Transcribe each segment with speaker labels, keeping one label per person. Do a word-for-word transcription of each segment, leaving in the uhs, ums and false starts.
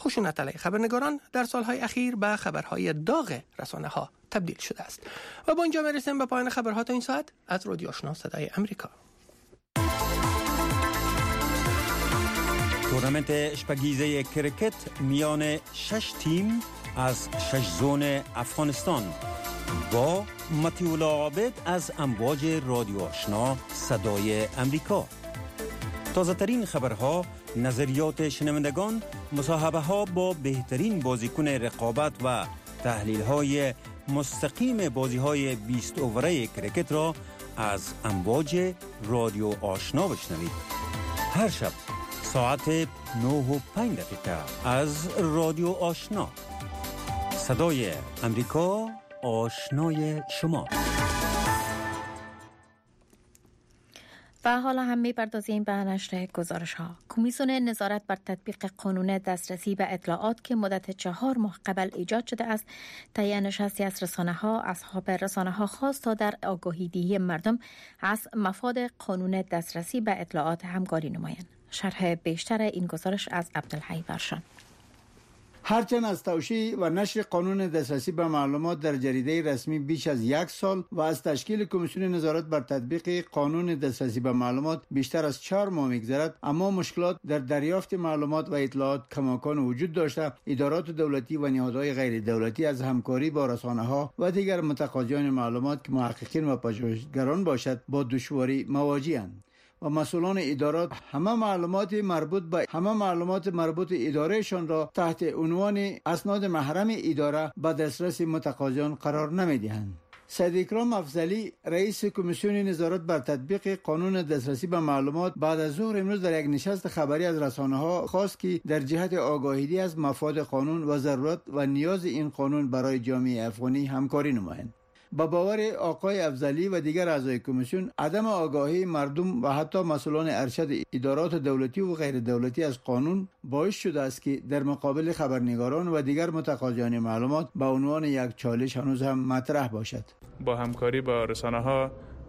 Speaker 1: خشونت علیه خبرنگاران در سالهای اخیر به خبرهای داغ رسانه ها تبدیل شده است. و با اینجا میرسیم به پایان خبرها تا این ساعت از رادیو آشنا صدای امریکا.
Speaker 2: تورنمنت اشپگیزه کرکت میان شش تیم از شش زون افغانستان با متیولا عابد از امواج رادیو آشنا صدای امریکا. تازه ترین خبرها، نظریات شنوندگان، مصاحبه ها با بهترین بازیکن رقابت و تحلیل های مستقیم بازی های بیست اووره کرکت را از امواج رادیو آشنا بشنوید. هر شب ساعت نه و پنج دقیقه از رادیو آشنا صدای امریکا، آشنای شما.
Speaker 3: و حالا هم می‌پردازیم به نشر گزارش ها. کمیسیون نظارت بر تطبیق قانون دسترسی به اطلاعات که مدت چهار ماه قبل ایجاد شده است، طی نشستی از رسانه ها، اصحاب رسانه ها خواست تا در آگاهی دهی مردم از مفاد قانون دسترسی به اطلاعات همکاری نمایند. شرح بیشتر این گزارش از عبدالحی ورشان.
Speaker 4: هرچند از توشیح و نشر قانون دسترسی به معلومات در جریده رسمی بیش از یک سال و از تشکیل کمیسیون نظارت بر تطبیق قانون دسترسی به معلومات بیشتر از چهار ماه می‌گذرد، اما مشکلات در دریافت معلومات و اطلاعات کماکان وجود داشته. ادارات دولتی و نهادهای غیر دولتی از همکاری با رسانه‌ها و دیگر متقاضیان معلومات که محققین و پژوهشگران باشد با دشواری مواجه‌اند و مسئولان ادارات همه معلومات مربوط به همه معلومات مربوط ادارهشان را تحت عنوان اسناد محرم اداره به دسترس متقاضیان قرار نمی‌دهند. سید اکرام افضلی، رئیس کمیسیون نظارت بر تطبیق قانون دسترسی به معلومات، بعد از ظهر امروز در یک نشست خبری از رسانه‌ها خواست که در جهت آگاهی از مفاد قانون و ضرورت و نیاز این قانون برای جامعه افغانی همکاری نمایند. با باور آقای افضلی و دیگر اعضای کمیسیون، عدم آگاهی مردم و حتی مسئولان ارشد ادارات دولتی و غیر دولتی از قانون باعث شده است که در مقابل خبرنگاران و دیگر متقاضیان معلومات به عنوان یک چالش هنوز هم مطرح باشد.
Speaker 5: با همکاری با رسانه‌ها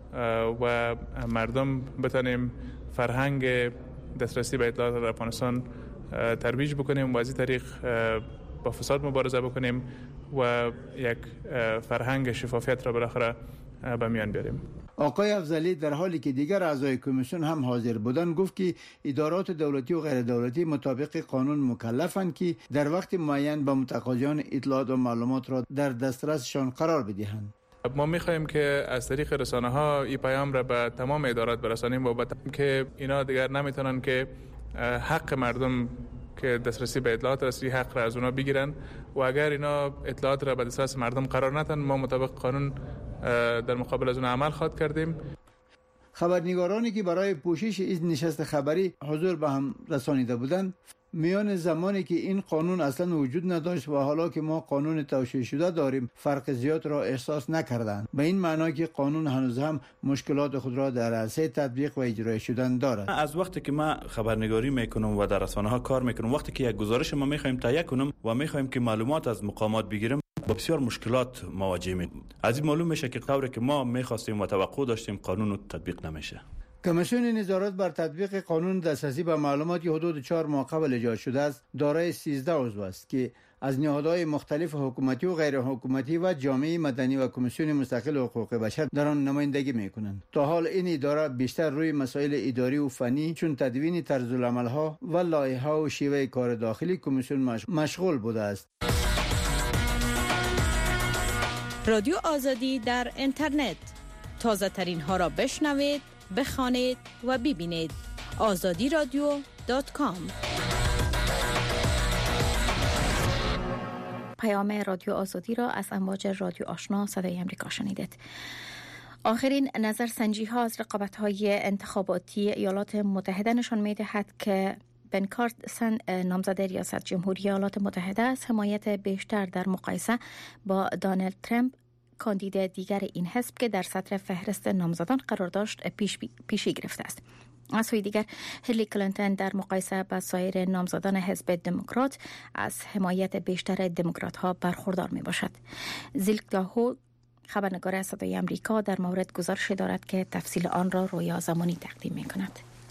Speaker 5: و مردم بتانیم فرهنگ دسترسی به اطلاعات در افغانستان ترویج بکنیم و از این طریق با فساد مبارزه بکنیم و یک فرهنگ شفافیت را بالاخره به میان بیاریم.
Speaker 4: آقای افضلی در حالی که دیگر اعضای کمیسیون هم حاضر بودند گفت که ادارات دولتی و غیر دولتی مطابق قانون مکلفند که در وقت معین به متقاضیان اطلاعات و معلومات را در دسترسشان قرار بدهند.
Speaker 5: ما می‌خواهیم که از طریق رسانه‌ها این پیام را به تمام ادارات برسانیم و بتانیم که اینا دیگر نمیتونن که حق مردم که دسترسی به اطلاعات رسید حق را از اونا بگیرن و اگر اینا اطلاعات را به دسترس مردم قرار ندن، ما مطابق قانون در مقابل از اون عمل خواهد کردیم.
Speaker 4: خبرنگارانی که برای پوشش این نشست خبری حضور به هم رسانیده بودند، میان زمانی که این قانون اصلا وجود نداشت و حالا که ما قانون توشیح شده داریم فرق زیاد را احساس نکردند، به این معنی که قانون هنوز هم مشکلات خود را در عرصه تطبیق و اجرا شدن دارد.
Speaker 6: از وقتی که ما خبرنگاری میکنم و در رسانه ها کار میکنم، وقتی که یک گزارش ما میخوایم تهیه کنم و میخوایم که معلومات از مقامات بگیریم، با بسیار مشکلات مواجه میشیم. از این معلوم میشه که طوری که ما میخواستیم و توقع داشتیم قانون رو تطبیق نمیشه.
Speaker 4: کمیسیون نظارت بر تطبیق قانون دسترسی به معلومات که حدود چهار ماه قبل ایجاد شده است، دارای سیزده عضو است که از نهادهای مختلف حکومتی و غیر حکومتی و جامعه مدنی و کمیسیون مستقل حقوق بشر در آن نمایندگی میکنند. تا حال این اداره بیشتر روی مسائل اداری و فنی چون تدوین طرز العمل‌ها و لایحه‌ها و شیوه کار داخلی کمیسیون مشغول بوده است.
Speaker 7: رادیو آزادی در اینترنت، تازه ترین ها را بشنوید، بخوانید و ببینید. آزادی رادیو دات کام.
Speaker 3: پیام رادیو آزادی را از امواج رادیو آشنا صدای امریکا شنیدید. آخرین نظرسنجی ها از رقابت های انتخاباتی ایالات متحده نشان می دهد که بن کارسن، نامزد ریاست جمهوری ایالات متحده، از حمایت بیشتر در مقایسه با دونالد ترامپ، کاندید دیگر این حزب که در صدر فهرست نامزدان قرار داشت، پیش بی... پیشی گرفته است. از سوی دیگر هیلاری کلینتون در مقایسه با سایر نامزدان حزب دموکرات از حمایت بیشتر دموکرات ها برخوردار می باشد. زیلکداهو، خبرنگار صدای امریکا، در مورد گزارش دارد که تفصیل آن را رویا زمانی تقدیم می کند.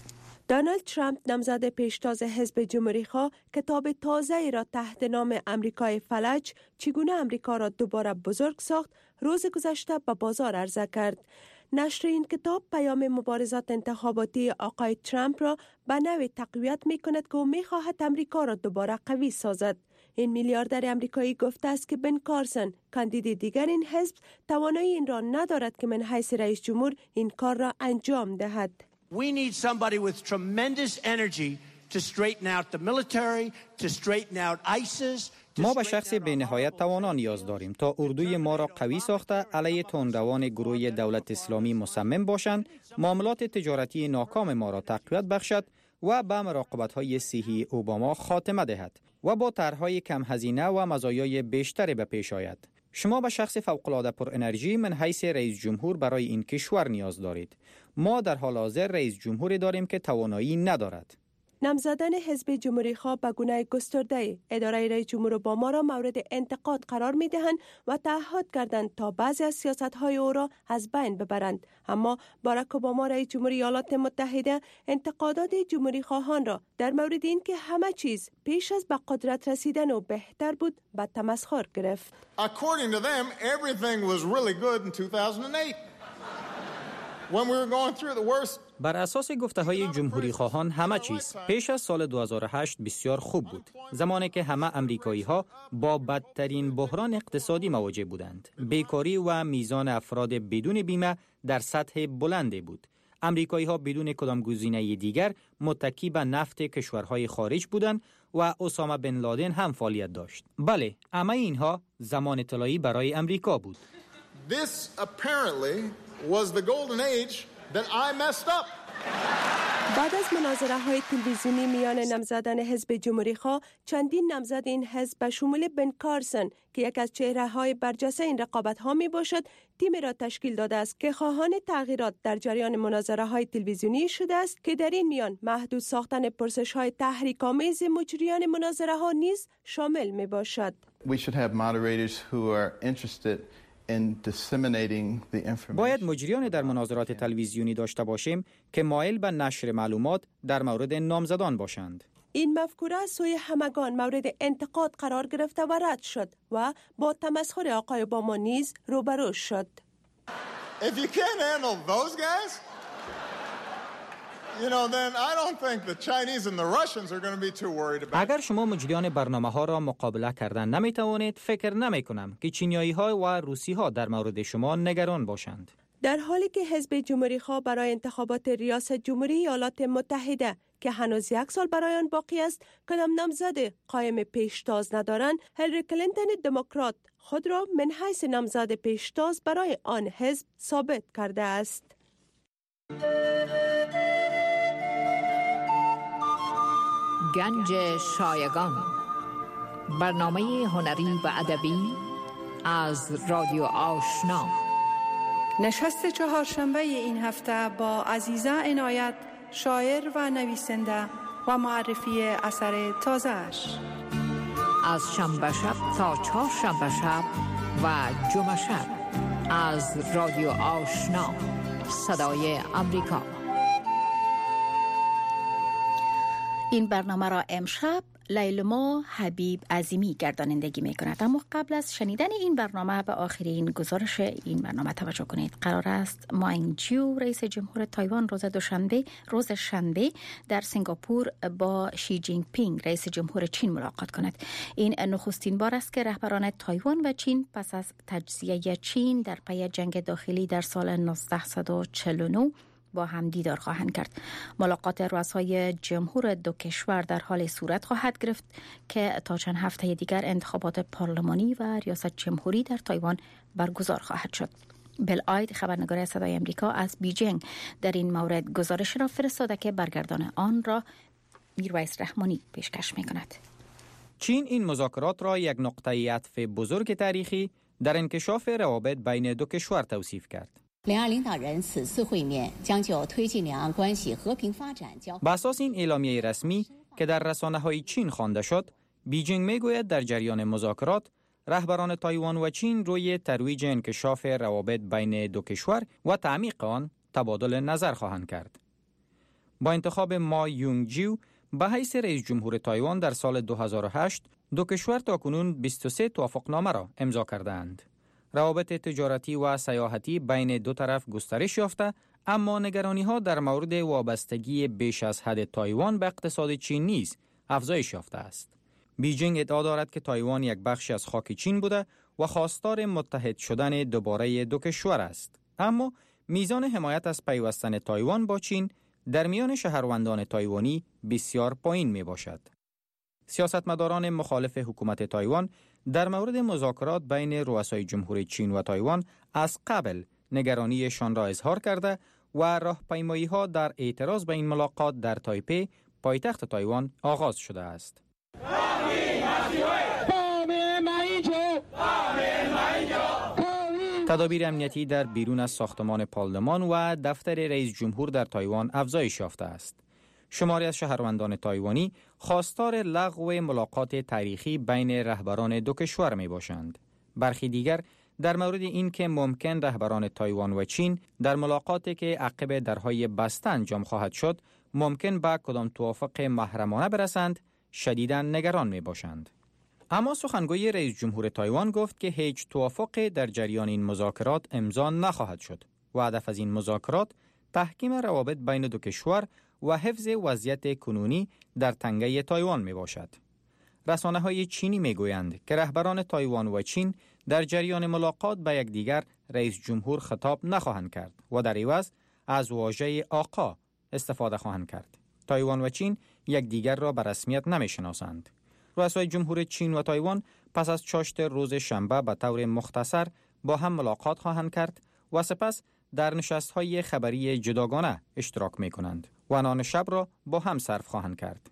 Speaker 8: دونالد ترامپ نامزد پیشتاز حزب جمهوری‌خواه کتاب تازه‌ای را تحت نام امریکای فلج چگونه امریکا را دوباره بزرگ ساخت روز گذشته به بازار عرضه کرد. نشر این کتاب پیام مبارزات انتخاباتی آقای ترامپ را به نوعی تقویت می کند که او می خواهد امریکا را دوباره قوی سازد. این میلیاردر امریکایی گفته است که بن کارسن کاندید دیگر این حزب توانایی این را ندارد که من حیث رئیس جمهور این کار را انجام دهد.
Speaker 9: We need somebody with tremendous energy to straighten out the military, to straighten out ISIS.
Speaker 10: ما به شخص بی‌نهایت توانا نیاز داریم تا اردوی ما را قوی ساخته علیه تندروان گروه دولت اسلامی مصمم باشند، معاملات تجارتی ناکام ما را تقویت بخشد و به مراقبت‌های صحی اوباما خاتمه دهد و با طرح‌های کم هزینه و مزایای بیشتری به پیش آید. شما به شخص فوق‌العاده پر انرژی من حیث رئیس جمهور برای این کشور نیاز دارید. ما در حال حاضر رئیس جمهوری داریم که توانایی ندارد.
Speaker 8: نامزدان حزب جمهوری‌خواه به گونه گسترده اداره رئیس جمهور اوباما را مورد انتقاد قرار می‌دهند و تعهد کردند تا بعضی از سیاست‌های او را از بین ببرند. اما باراک اوباما رئیس جمهور ایالات متحده انتقادات جمهوری‌خواهان را در مورد اینکه همه چیز پیش از به قدرت رسیدن او بهتر بود به تمسخر گرفت.
Speaker 11: According to them, everything was really good in two thousand eight. When we were going through the worst.
Speaker 10: بر اساس گفته‌های جمهوری خواهان همه چیز پیش از سال دو هزار و هشت بسیار خوب بود، زمانی که همه امریکایی‌ها با بدترین بحران اقتصادی مواجه بودند. بیکاری و میزان افراد بدون بیمه در سطح بلندی بود. امریکایی‌ها بدون کدام گزینه دیگر متکی به نفت کشورهای خارج بودند و اسامه بن لادن هم فعالیت داشت. بله، همه اینها زمان طلایی برای امریکا بود.
Speaker 11: This apparently was the golden age that I messed up.
Speaker 8: بعد از مناظره های تلویزیونی میان نامزدان حزب جمهوری‌خواه، چندین نامزد این حزب به شمول بن کارسن که یک از چهره های برجسته این رقابت ها می باشد، تیمی را تشکیل داده است که خواهان تغییرات در جریان مناظره های تلویزیونی شده است که در این میان محدود ساختن پرسش های تحریک‌آمیز مجریان مناظره ها نیز شامل می باشد.
Speaker 12: We should have moderators who are interested
Speaker 10: باید مجریان در مناظرات تلویزیونی داشته باشیم که مایل به نشر معلومات در مورد نامزدان باشند.
Speaker 8: این مفکوره از سوی همگان مورد انتقاد قرار گرفته و رد شد و با تمسخر آقای اوباما نیز روبرو شد.
Speaker 11: If you can't handle those guys, you know, then I don't think the Chinese and the Russians are going to be too worried about.
Speaker 10: اگر شما مجریان برنامه ها را مقابله کردن نمی توانید، فکر نمی کنم که چینیایی ها و روسی ها در مورد شما نگران باشند.
Speaker 8: در حالی که حزب جمهوری‌خواه برای انتخابات ریاست جمهوری ایالات متحده که هنوز یک سال برای آن باقی است کدام نامزد قائم پیشتاز ندارند، هیلاری کلینتون دموکرات خود را من حیث نامزد پیشتاز برای آن حزب ثابت کرده است.
Speaker 13: گنج شایگان، برنامه هنری و ادبی از رادیو آشنا.
Speaker 14: نشست چهارشنبه این هفته با عزیزه عنایت، شاعر و نویسنده و معرفی اثر تازه‌اش.
Speaker 13: از شنبه شب تا چهار شنبه شب و جمعه شب از رادیو آشنا، صدای امریکا.
Speaker 3: این برنامه را امشب لیلما حبیب عظیمی گردانندگی می کند. اما قبل از شنیدن این برنامه به آخرین گزارش این برنامه توجه کنید. قرار است ما اینجیو رئیس جمهور تایوان روز دوشنبه روز شنبه در سنگاپور با شی جین پینگ رئیس جمهور چین ملاقات کند. این نخستین بار است که رهبران تایوان و چین پس از تجزیه چین در پی جنگ داخلی در سال نوزده و چهل و نه با هم دیدار خواهند کرد. ملاقات رؤسای جمهور دو کشور در حال صورت خواهد گرفت که تا چند هفته دیگر انتخابات پارلمانی و ریاست جمهوری در تایوان برگزار خواهد شد. بل آید خبرنگار صدای امریکا از بیجینگ در این مورد گزارش را فرستاده که برگردان آن را میرویس رحمانی پیشکش می کند.
Speaker 10: چین این مذاکرات را یک نقطه عطف بزرگ تاریخی در انکشاف روابط بین دو کشور توصیف کرد. به اساس این اعلامیه رسمی که در رسانه‌های چین خوانده شد، بیجینگ میگوید در جریان مذاکرات رهبران تایوان و چین روی ترویج انکشاف روابط بین دو کشور و تعمیق آن تبادل نظر خواهند کرد. با انتخاب ما یونگ جیو به حیث رئیس جمهور تایوان در سال دو هزار و هشت، دو کشور تاکنون بیست و سه توافقنامه را امضا کردند. روابط تجارتی و سیاحتی بین دو طرف گسترش یافته، اما نگرانی‌ها در مورد وابستگی بیش از حد تایوان به اقتصاد چین نیز افزایش یافته است. بیجینگ ادعا دارد که تایوان یک بخشی از خاک چین بوده و خواستار متحد شدن دوباره دو کشور است. اما میزان حمایت از پیوستن تایوان با چین در میان شهروندان تایوانی بسیار پایین می باشد. سیاستمداران مخالف حکومت تایوان در مورد مذاکرات بین رؤسای جمهوری چین و تایوان از قبل نگرانیشان را اظهار کرده و راهپیمایی‌ها در اعتراض به این ملاقات در تایپی، پایتخت تایوان، آغاز شده است. تدابیر امنیتی در بیرون از ساختمان پارلمان و دفتر رئیس جمهور در تایوان افزایش یافته است. شماری از شهروندان تایوانی خواستار لغو ملاقات تاریخی بین رهبران دو کشور می باشند. برخی دیگر در مورد این که ممکن رهبران تایوان و چین در ملاقاتی که عقب درهای بسته انجام خواهد شد ممکن به کدام توافق محرمانه برسند شدیداً نگران می باشند. اما سخنگوی رئیس جمهور تایوان گفت که هیچ توافقی در جریان این مذاکرات امضا نخواهد شد و هدف از این مذاکرات تحکیم روابط بین دو کشور و حفظ وضعیت کنونی در تنگه تایوان می باشد. رسانه‌های چینی می گویند که رهبران تایوان و چین در جریان ملاقات به یکدیگر رئیس جمهور خطاب نخواهند کرد و در عوض از واژه آقا استفاده خواهند کرد. تایوان و چین یکدیگر را به رسمیت نمی شناسند. رؤسای جمهور چین و تایوان پس از چاشت روز شنبه به طور مختصر با هم ملاقات خواهند کرد و سپس در نشست‌های خبری جداگانه اشتراک می کنند و نان شب را با هم صرف خواهند کرد.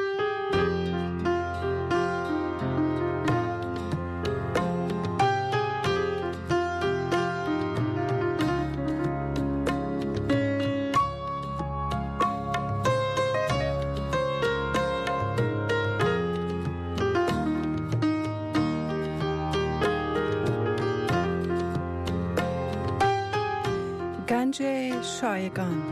Speaker 14: گنج شایگان.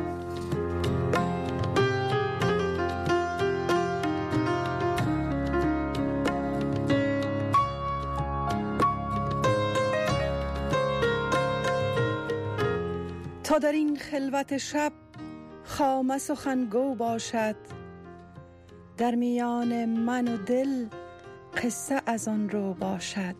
Speaker 14: تا در این خلوت شب خامه سخنگو باشد، در میان من و دل قصه از آن رو باشد.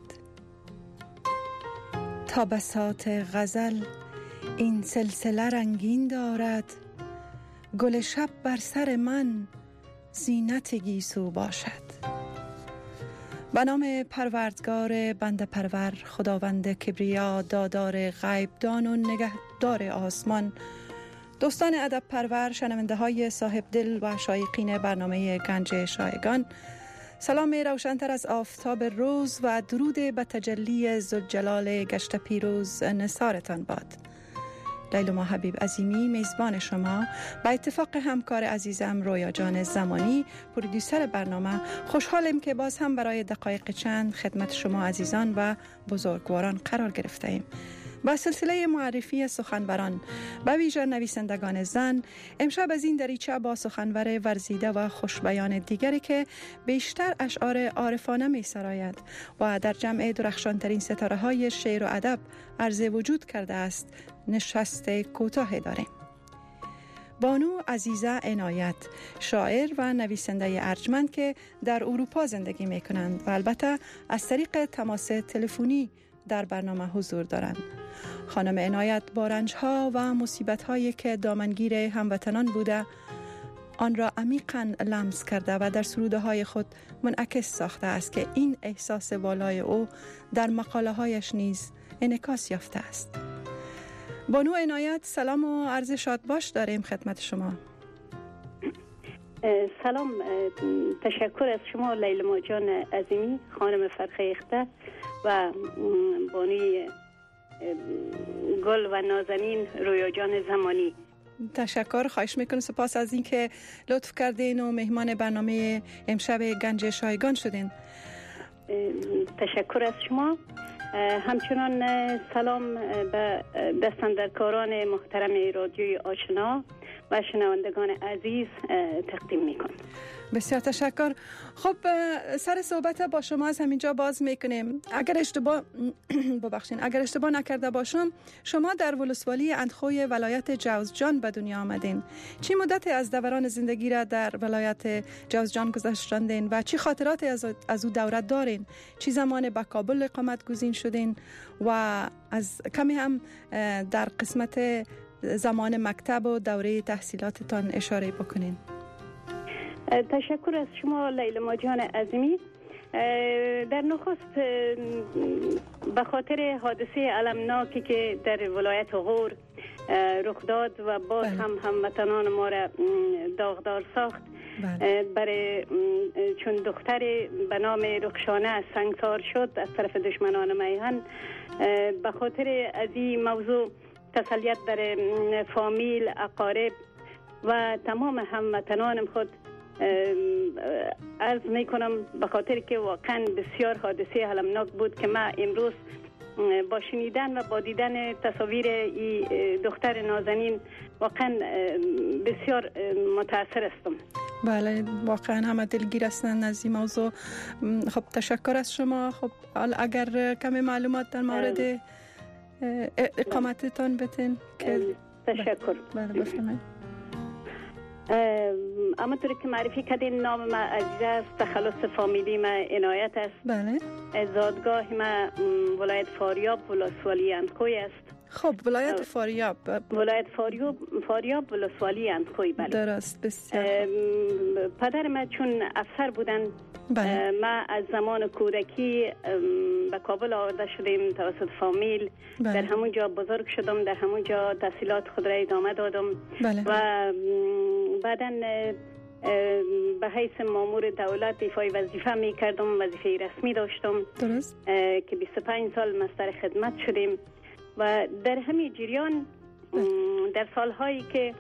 Speaker 14: تا بساط غزل این سلسله رنگین دارد، گل شب بر سر من زینت گیسو باشد. به نام پروردگار بنده پرور، خداوند کبریا، دادار غیبدان و نگهدار آسمان. دوستان ادب پرور، شنونده های صاحب دل و شایقین برنامه گنج شایگان، سلام روشن‌تر از آفتاب روز و درود به تجلی ذوالجلال گشت پیروز نثارتان باد. لیلما حبیب عظیمی میزبان شما با اتفاق همکار عزیزم رویا جان زمانی پرودیوسر برنامه خوشحالم که باز هم برای دقایق چند خدمت شما عزیزان و بزرگواران قرار گرفته ایم. با سلسله معرفی سخنوران به ویژه نویسندگان زن، امشب از این دریچه با سخنور ورزیده و خوشبیان دیگری که بیشتر اشعار عارفانه می سراید و در جمع درخشانترین ستاره های شعر و ادب عرض وجود کرده است نشست کوتاه داریم. بانو عزیزه عنایت، شاعر و نویسنده ارجمند که در اروپا زندگی می کنند و البته از طریق تماس تلفنی در برنامه حضور دارند. خانم عنایت با رنج‌ها و مصیبت‌هایی که دامنگیر هموطنان بوده آن را عمیقاً لمس کرده و در سروده‌های خود منعکس ساخته است که این احساس والای او در مقاله‌هایش نیز انعکاس یافته است. بانو عنایت، سلام و عرض شادباش داریم خدمت شما.
Speaker 15: سلام، تشکر از شما لیلما جان عظیمی، خانم فرخیخته و بانوی گل و نازنین رویا جان زمانی.
Speaker 14: تشکر، خواهش میکنم، سپاس از این که لطف کردین و مهمان برنامه امشب گنج شایگان شدین.
Speaker 15: تشکر از شما. همچنان سلام به دستاندرکاران محترم رادیوی آشنا و شنوندگان عزیز تقدیم میکنم.
Speaker 14: بسیار تشکر. خب سر صحبت با شما از همینجا باز میکنیم. اگر اشتباه ببخشید اگر اشتباه نکرده باشم شما در ولسوالی اندخوی ولایت جوزجان به دنیا آمدین. چی مدتی از دوران زندگی را در ولایت جوزجان گذراندین و چی خاطراتی از از او دورت دارین؟ چی زمان به کابل اقامت گزین شدین و از کمی هم در قسمت زمان مکتب و دوره تحصیلاتتان اشاره بکنین؟
Speaker 15: تشکر از شما لیلا جان عظیمی. در نخست به خاطر حادثه المناکی که در ولایت غور رخ داد و باز بله. هم هموطنان ما را داغدار ساخت. بله. برای چون دختر به نام رخشانه سنگسار شد از طرف دشمنان میهن، به خاطر از این موضوع تسلیت در فامیل، اقارب و تمام هموطنانم خود عرض می کنم، به خاطر که واقعا بسیار حادثه المناک بود که ما امروز با شنیدن و با دیدن تصاویر این دختر نازنین واقعا بسیار متاثر هستم.
Speaker 14: بله واقعا همه دلگیر هستند از این موضوع. خب تشکر از شما. خب اگر کمی معلومات در مورد اقامتتان بتین که
Speaker 15: تشکر.
Speaker 14: بله بفرمایید.
Speaker 15: اما طوری که معرفی کردین نام ما عزیز است، تخلص فامیلی ما عنایت است.
Speaker 14: بله.
Speaker 15: زادگاه ما ولایت فاریاب ولسوالی اندخوی است.
Speaker 14: خب ولایت فاریاب
Speaker 15: ولایت فاریاب فاریاب ولسوالی اندخوی. بله
Speaker 14: درست. بسیار
Speaker 15: پدر ما چون افسر بودن،
Speaker 14: بله.
Speaker 15: ما از زمان کودکی به کابل آورده شدیم توسط فامیل. بله. در همون جا بزرگ شدم، در همون جا تحصیلات خود را ادامه دادم.
Speaker 14: بله.
Speaker 15: و بعداً به حیث مامور دولت ایفای وظیفه می کردم، وظیفه رسمی داشتم.
Speaker 14: درست.
Speaker 15: که بیست و پنج سال مستر خدمت شدیم و در همین جریان در سالهایی که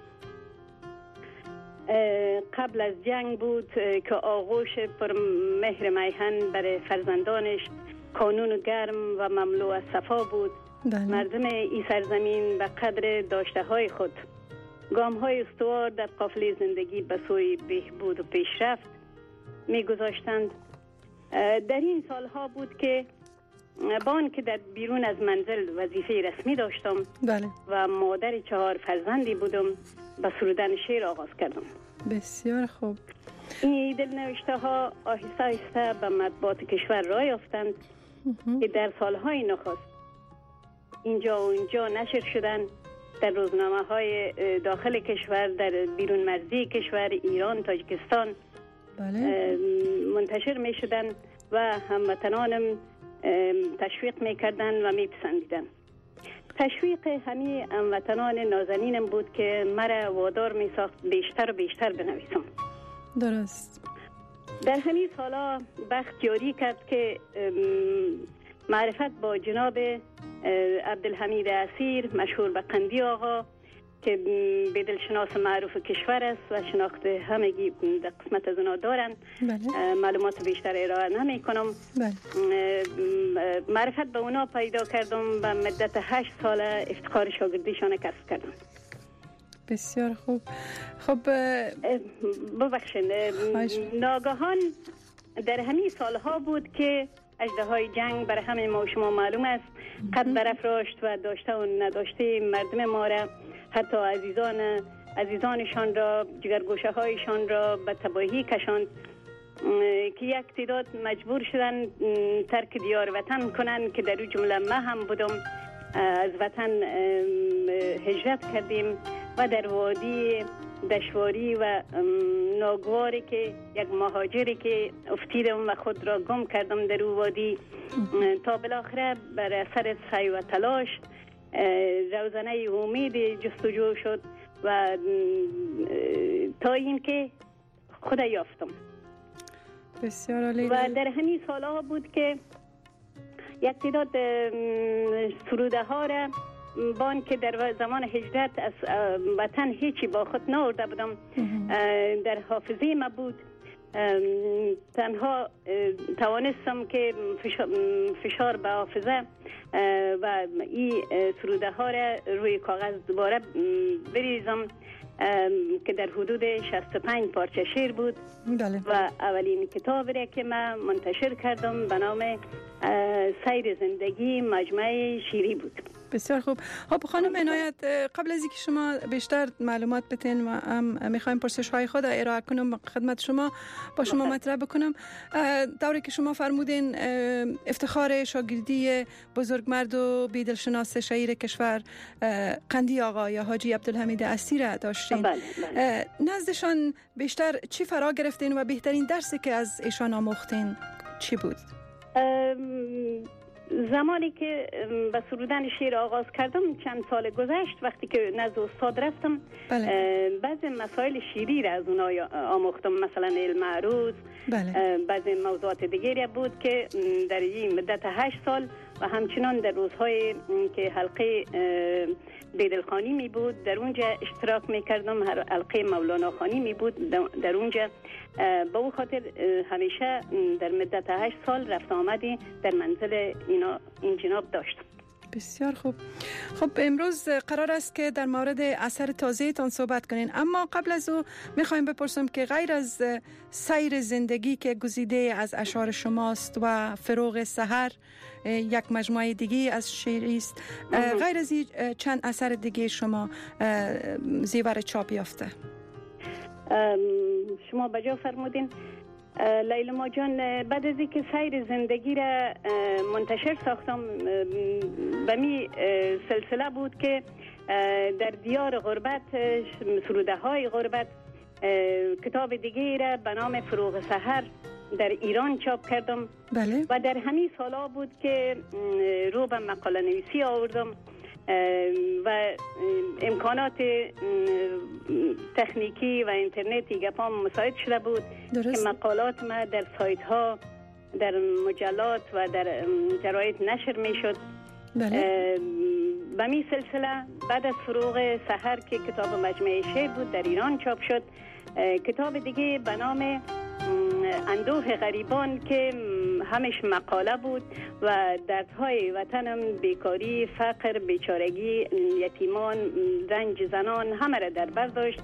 Speaker 15: قبل از جنگ بود که آغوش پر مهر میهن برای فرزندانش کانون گرم و مملو از صفا بود.
Speaker 14: بله.
Speaker 15: مردم این سرزمین به قدر داشته های خود گام های استوار در قافله زندگی به سوی بهبود و پیشرفت می گذاشتند. در این سالها بود که با آن که در بیرون از منزل وظیفه رسمی داشتم.
Speaker 14: بله.
Speaker 15: و مادر چهار فرزندی بودم، به سرودن شعر آغاز کردم.
Speaker 14: بسیار خوب.
Speaker 15: این دلنوشته ها آهسته آهسته به مطبوعات کشور راه یافتند که در سالهای نخست اینجا و اونجا نشر شدند، در روزنامه های داخل کشور، در بیرون مرزی کشور، ایران، تاجیکستان.
Speaker 14: بله.
Speaker 15: منتشر می شدن و هموطنانم تشویق می کردن و می پسندیدن. تشویق همه هموطنان نازنینم بود که مرا وادار می ساخت بیشتر و بیشتر بنویسم.
Speaker 14: درست.
Speaker 15: در همین سالا بخت جاری کرد که معرفت با جناب عبدالحمید اسیر مشهور به قندی آقا که به دلشناس معروف کشور است و شناخت همگی در قسمت از اونا دارن.
Speaker 14: بله.
Speaker 15: معلومات بیشتر ارائه نمی کنم.
Speaker 14: بله.
Speaker 15: معرفت به اونا پیدا کردم، به مدت هشت سال افتخار شاگردیشان کسب کردم.
Speaker 14: بسیار خوب. خب
Speaker 15: ببخشید ناگهان در همین سالها بود که اژدهای جنگ برای همه ما و شما معلوم است قد برافراشت و داشته و نداشته مردم ما را، حتی عزیزان عزیزانشان را، جگرگوشه هایشان را به تباهی کشاند که یک تعداد مجبور شدن ترک دیار وطن کنند که در اون جمله ما هم بودم. از وطن هجرت کردیم و در وادی دشواری و ناگواری که یک مهاجری که افتیدم و خود را گم کردم در او وادی، تا بالاخره بر اثر سعی و تلاش روزنه امید جستجو شد و تا این که خدا یافتم.
Speaker 14: بسیار عالی.
Speaker 15: و در همین سالها بود که یک تعداد سروده ها را بان که در زمان هجرت از وطن هیچی با خود نورده بودم در حافظه ما بود، تنها توانستم که فشار به حافظه و این سروده ها را روی کاغذ دوباره بریزم که در حدود شصت و پنج پارچه شعر بود.
Speaker 14: بله.
Speaker 15: و اولین کتاب را که من منتشر کردم به نام سیر زندگی مجموعه شیری بود.
Speaker 14: بسیار خوب. خب خانم عنایت، قبل از اینکه شما بیشتر معلومات بتین و هم میخوایم پرسش های خود ارائه کنم خدمت شما با شما مطرح بکنم، دوری که شما فرمودین افتخار شاگردی بزرگمرد و بیدلشناس شاعر کشور قندی آقا یا حاجی عبدالحمید اصیل را داشتین.
Speaker 15: بله بله.
Speaker 14: نزدشان بیشتر چی فرا گرفتین و بهترین درسی که از ایشان آموختین چی بود؟
Speaker 15: زمانی که به سرودن شعر آغاز کردم چند سال گذشت، وقتی که نزد استاد رفتم، بله. بعضی مسائل شعری را از اونها آموختم، مثلا علم عروض، بله. بعضی موضوعات دیگری بود که در این مدت هشت سال و همچنان در روزهای که حلقه بیدلخانی می بود در اونجا اشتراک می کردم، حلقه مولانا خانی می بود در اونجا. با او خاطر همیشه در مدت هشت سال رفت آمدی در منزل اینا این جناب داشتم.
Speaker 14: بسیار خوب. خب امروز قرار است که در مورد اثر تازه تان صحبت کنین، اما قبل از او میخوایم بپرسم که غیر از سیر زندگی که گزیده از اشعار شماست و فروغ سحر یک مجموعه دیگه از شعری است، غیر از این چند اثر دیگه شما زیور چاپ یافته؟
Speaker 15: شما بجا فرمودین لیلا جان، بعد از اینکه سیر زندگی را منتشر ساختم، به می سلسله بود که در دیار غربت، سروده های غربت، کتاب دیگه را به نام فروغ سحر در ایران چاپ کردم.
Speaker 14: بله.
Speaker 15: و در همین سالا بود که رو به مقاله نویسی آوردم و امکانات تکنیکی و اینترنتی گپام مساعد شده بود درست. که مقالات ما در سایت ها، در مجلات و در جراید نشر می شد.
Speaker 14: بله.
Speaker 15: به می سلسله بعد از فروغ سحر که کتاب مجموعه شعر بود در ایران چاپ شد، کتاب دیگه به نام اندوه غریبان که همش مقاله بود و دردهای وطنم، بیکاری، فقر، بیچارگی، یتیمان، رنج زنان همه را در بر داشت.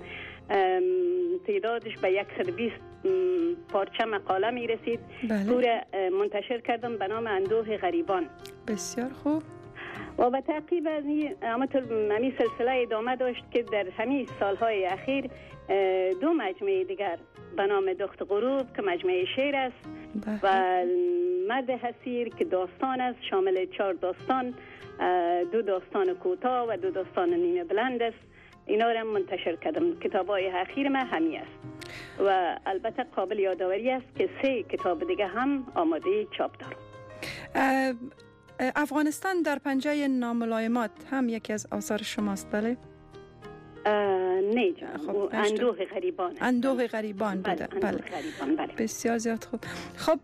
Speaker 15: تعدادش به صد و بیست پارچه مقاله می رسید.
Speaker 14: بله.
Speaker 15: پور منتشر کردم به نام اندوه غریبان.
Speaker 14: بسیار خوب.
Speaker 15: و به تعقیب از این همین سلسله ادامه داشت که در همین سالهای اخیر دو مجموعه دیگر به نام دخت غروب که مجموعه شعر است و مرد حسیر که داستان است، شامل چهار داستان، دو داستان کوتاه و دو داستان نیمه بلند است. اینا را منتشر کردم. کتاب‌های اخیر من همی است و البته قابل یادآوری است که سه کتاب دیگه هم آماده چاپ دارم.
Speaker 14: افغانستان در پنجه ناملایمات هم یکی از آثار شماست، بله؟
Speaker 15: نه جان. خب اندوه غریبان.
Speaker 14: اندوه غریبان بوده.
Speaker 15: بله. بله. غریبان. بله.
Speaker 14: بسیار زیاد خوب. خب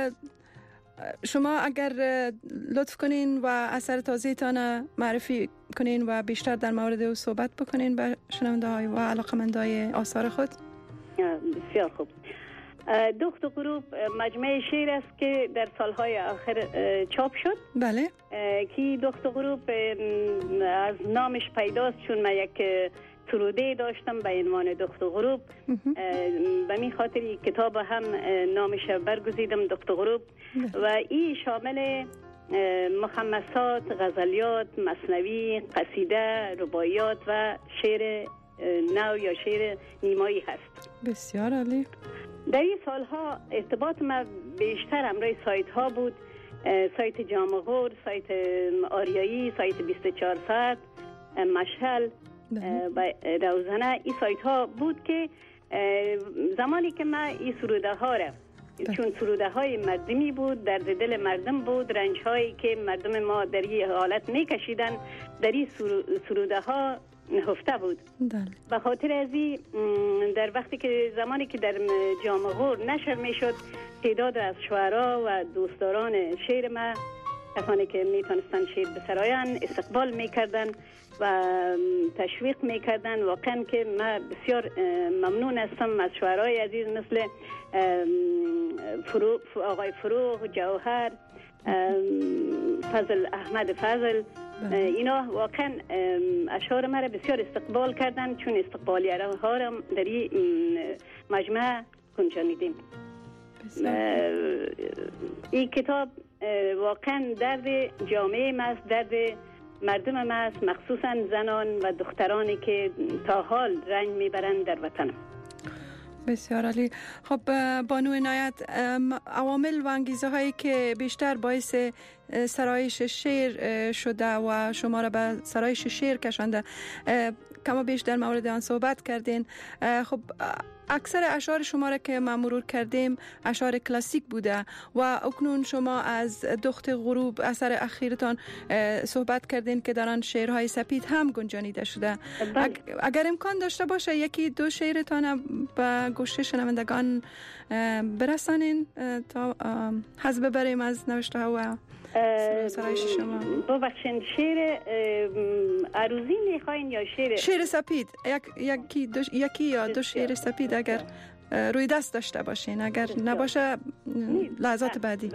Speaker 14: شما اگر لطف کنین و اثر تازه تان معرفی کنین و بیشتر در مورد او صحبت بکنین با شنونده های و علاقمندای آثار خود.
Speaker 15: بسیار خوب. دخت غروب مجموعه شعر است که در سالهای آخر چاپ شد.
Speaker 14: بله.
Speaker 15: که دخت غروب از نامش پیداست چون من یک سروده داشتم به عنوان دخت غروب. به می خاطر کتاب هم نامش برگزیدم دخت غروب و این شامل مخمسات، غزلیات، مثنوی، قصیده، رباعیات و شعر نو یا شعر نیمایی هست.
Speaker 14: بسیار عالی.
Speaker 15: در این سالها ارتباط ما بیشتر همراه سایت ها بود، سایت جامغور، سایت آریایی، سایت بیست و چهار ساعت، مشعل و روزنه. این سایت ها بود که زمانی که ما این سروده ها را، چون سروده های مردمی بود، در دل مردم بود، رنج هایی که مردم ما در این حالت می کشیدن در این سروده ها نهفته بود. به خاطر از این در وقتی که زمانی که در جامغور نشر می شد، تعداد از شعرا و دوستداران شعر ما، کسانی که می تونستن شعر بسرایان، استقبال می کردن و تشویق می کردن. واقعا که من بسیار ممنون هستم از شعرای عزیز مثل فروغ، آقای فروغ، جوهر، فضل احمد فضل، اینا واقعا اشعار مرا بسیار استقبال کردن، چون استقبالی ها را در این مجمع گنجانیدیم. این کتاب واقعا درد جامعه ماست، درد مردم ماست، مخصوصا زنان و دخترانی که تا حال رنج میبرند در وطن.
Speaker 14: بسیار عالی. خب بانو عنایت، عوامل و انگیزه هایی که بیشتر باعث سرایش شعر شده و شما را به سرایش شعر کشانده، کما بیش در مورد آن صحبت کردین. خب اکثر اشعار شما را که ما مرور کردیم اشعار کلاسیک بوده و اکنون شما از دخت غروب اثر اخیرتان صحبت کردین که در آن شعرهای سپید هم گنجانیده شده. اگر امکان داشته باشه یکی دو شعرتان به گوش شنوندگان برسانین تا حظ ببریم از نوشته ها و سرایش شما.
Speaker 15: ببخشید، شعر عروضی میخواین یا شعر
Speaker 14: شعر سپید؟ یک یکی دو یکی یا دو شعر سپید اگر روی دست داشته باشین، اگر نباشه لحظات بعدی.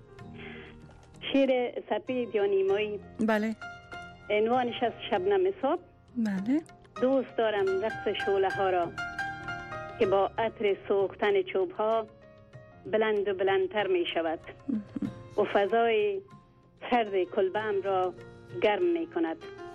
Speaker 15: شعر سپید یا نیمایی.
Speaker 14: بله.
Speaker 15: عنوانش از شبنم صبح.
Speaker 14: بله.
Speaker 15: دوست دارم رقص شعله ها را که با عطر سوختن چوب ها بلند و بلندتر می شود و فضای سرد کلبه‌ام را گرم می کند.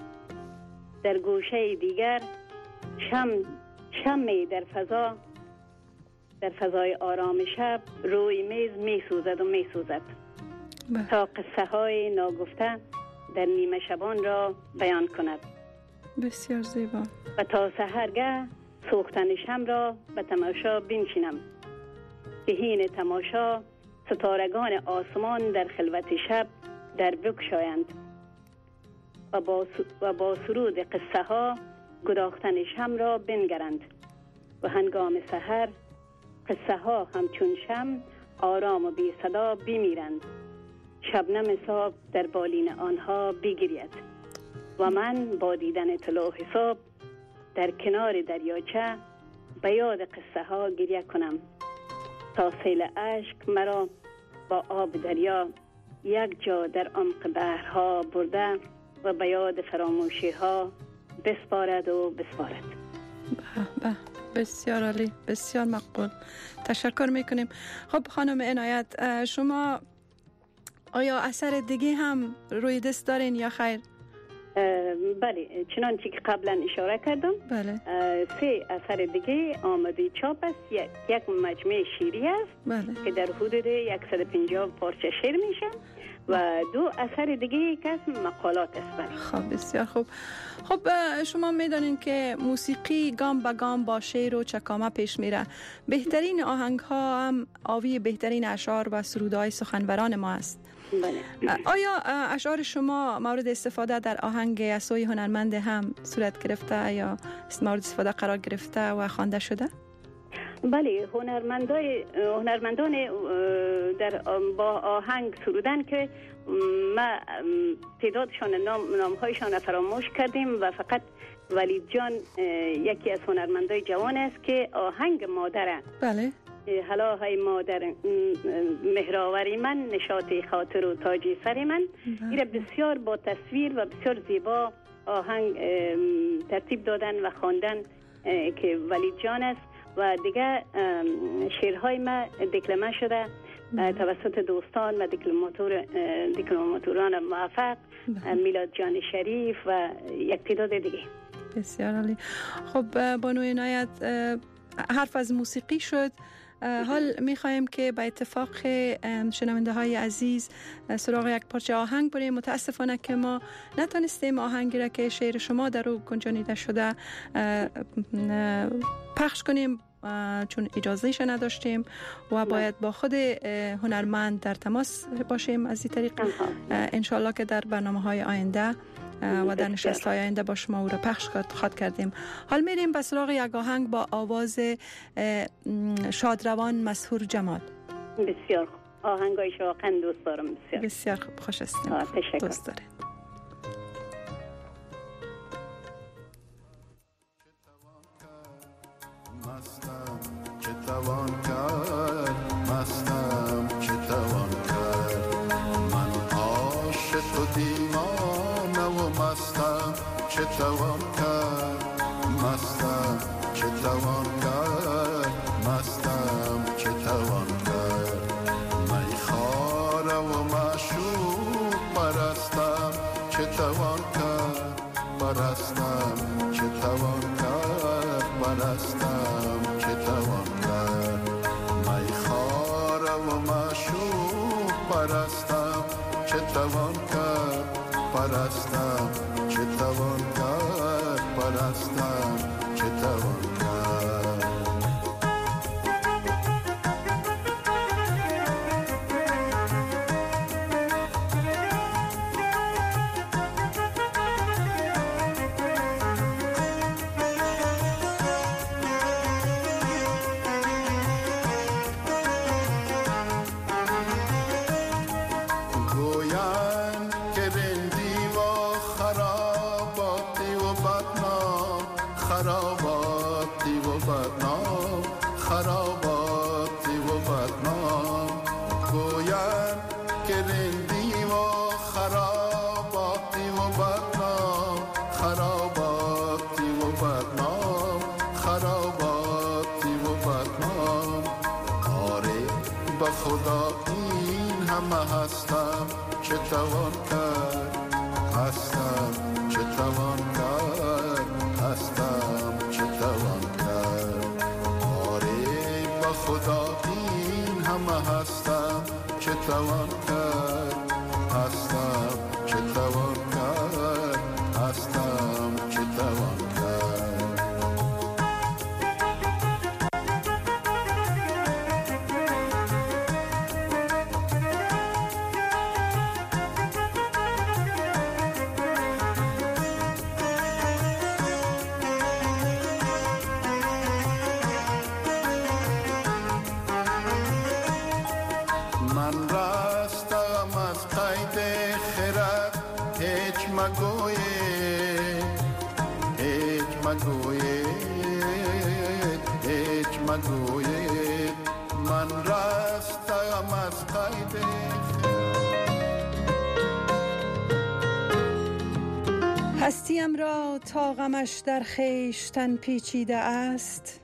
Speaker 15: در گوشه دیگر شم شمی در فضا در فضای آرام شب روی میز می سوزد و می سوزد تا قصه های ناگفته در نیمه شبان را بیان کند.
Speaker 14: بسیار زیبا.
Speaker 15: و تا سحرگه سوختن شم را به تماشا بنشینم. به حین تماشا ستارگان آسمان در خلوت شب در بگشایند و با, و با سرود قصه ها گداختن شم را بنگرند و هنگام سحر قصه ها همچون شم آرام و بی صدا بمیرند. شبنم صبح در بالین آنها بگرید و من با دیدن طلوع صبح در کنار دریاچه به یاد قصه ها گریه کنم تا سیل اشک مرا با آب دریا یک جا در عمق بحرها برده و به یاد فراموشی ها بسپارد و بسپارد.
Speaker 14: به به، بسیار عالی، بسیار مقبول. تشکر میکنیم. خب خانم عنایت، شما آیا اثر دیگه هم روی دست دارین یا خیر؟
Speaker 15: بله، چنانچه که قبلا اشاره کردم.
Speaker 14: بله.
Speaker 15: سه اثر دیگه آماده چاپ است. یک مجموعه شعری است.
Speaker 14: بله.
Speaker 15: که در حدود صد و پنجاه پارچه شعر میشه و دو اثر دیگه که مقالات است. بله.
Speaker 14: خب بسیار خوب. خب شما میدانین که موسیقی گام به گام با شعر و چکامه پیش میره. بهترین آهنگ ها هم آوی بهترین اشعار و سرودهای سخنوران ما است.
Speaker 15: بله.
Speaker 14: آیا اشعار شما مورد استفاده در آهنگ اسوی هنرمند هم صورت گرفته یا مورد استفاده قرار گرفته و خوانده شده؟
Speaker 15: بله، هنرمندای هنرمندان در با آهنگ سرودن که ما تعدادشان نام نامهایشان فراموش کردیم و فقط ولید جان یکی از هنرمندای جوان است که آهنگ مادر.
Speaker 14: بله.
Speaker 15: حالا های مادر مهراوری من، نشاط خاطر و تاج سر من، این بسیار با تصویر و بسیار زیبا آهنگ ترتیب دادن و خواندن که ولید جان است و دیگه شعرهای ما دکلمه شده توسط دوستان و دکلماتور دکلماتوران موفق، میلاد جان شریف و یک تعداد دیگه.
Speaker 14: بسیار عالی. خب بانو عنایت، حرف از موسیقی شد. حال میخوایم که به اتفاق شنونده های عزیز سراغ یک پارچه آهنگ بریم. متاسفانه که ما نتونستیم آهنگی را که شعر شما در او گنجانیده شده پخش کنیم چون اجازهش نداشتیم و باید با خود هنرمند در تماس باشیم. از این طریق انشالله که در برنامه های آینده و در نشست های آینده با شما او را پخش خواد کردیم. حال میریم به سراغ یک آهنگ با آواز شادروان مسحور جمال.
Speaker 15: بسیار خوب، آهنگایش واقعا دوست دارم. بسیار
Speaker 14: بسیار خوب، خوش هستیم. دوست داریم.
Speaker 16: مستم چه توان کرد توان کرد مستم چه توان کرد مستم چه توان کرد میخواره و معشوق پرستم چه توان کرد پرستم چه توان کرد پرستم چه توان کرد میخواره و معشوق پرستم چه توان کرد پرستم چه توان کرد پرستم چه توان کرد خدا این همه هستم چه توان کرد هستم چه توان کرد هستم چه توان کرد آره با خدا این همه هستم چه توان کرد هستم چه توان کرد هستم چه توان کرد من رستم از قید
Speaker 14: هستیم را تا غمش در خویشتن پیچیده است